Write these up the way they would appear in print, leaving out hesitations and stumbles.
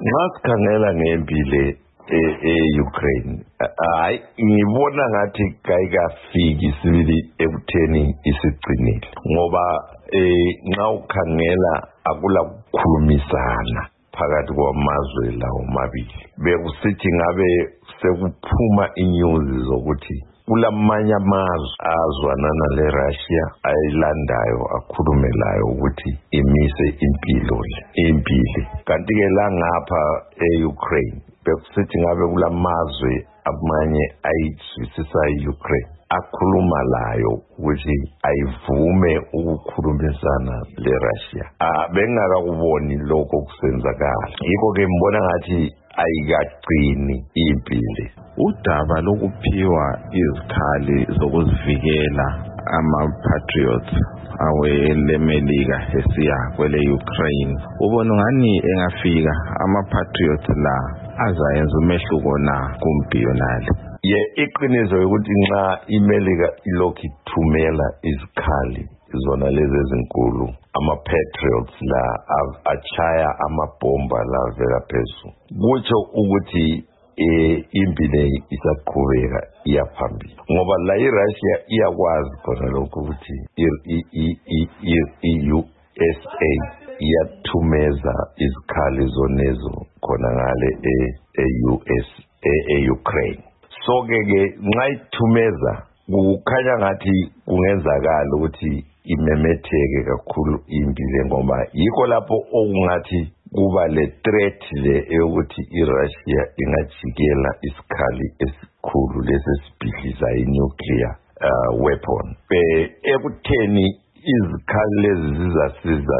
Ngasikhangela ngempile e-Ukraine hayi ngibona ngathi kayikafiki isibili ekutheni isigcinile ngoba nxa ukhangela akula kukhulumisana phakathi kwamazwe lawo mabili bekusithi ngabe sekuphuma inews zokuthi kulamanye amazwe azwanana leRussia ayilandayo akhulumelayo ukuthi imise impilo kanti ke la ngapha eUkraine bekusithi ngabe kulamazwe amanye ayizwisisa iUkraine akhuluma layo ukuthi ayivume ukukhulumisana leRussia bengakakuboni lokho kusenzakala yikho ke ngibona ngathi ayikaqini impilo udaba lokuphiwa izikhali zokuzivikela ama-patriots awelemelika esiya kwele Ukraine ubona ngani engafika ama-patriots la azayenza umehluko na kumpi yonale iqiniso ukuthi nxa imelika ilokhu ithumela izikhali zona lezi ezinkulu ama-patriots la achaya amabhomba la vela phezulu kutsho ukuthi impilo isaqhubeka iyaphambili ngoba la iRussia iyakwazi khona lokho ukuthi i-USA iyathumeza izikhali zonezo khona ngale e-Ukraine so ke nxa ithumeza kukhanya ngathi kungenzakala ukuthi imemetheke kakhulu impilo ngoba yikho lapho okungathi kuba le threat le eyokuthi iRussia ingajikela isikhali esikhulu lesibhidliza i-nuclear weapon ekutheni izikhali lezi zizasiza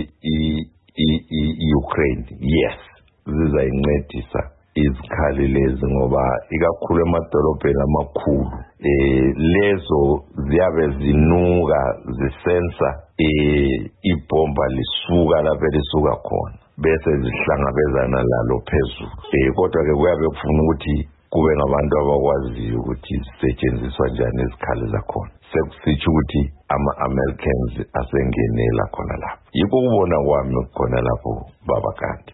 i-Ukraine yes zizayincedisa izikhali lezi ngoba ikakhulu emadolobheni amakhulu lezo ziyabe zinuka zisensa ibhomba lisuka lapho lisuka khona bese zihlangabezana lalo phezulu kodwa ke kuyabe kufuna ukuthi kube ngabantu abakwaziyo ukuthi zisetshenziswa njani izikhali zakhona sekusitsho ukuthi ama-Americans asengenela khona lapho yikho ukubona kwami khona lapho baba kanti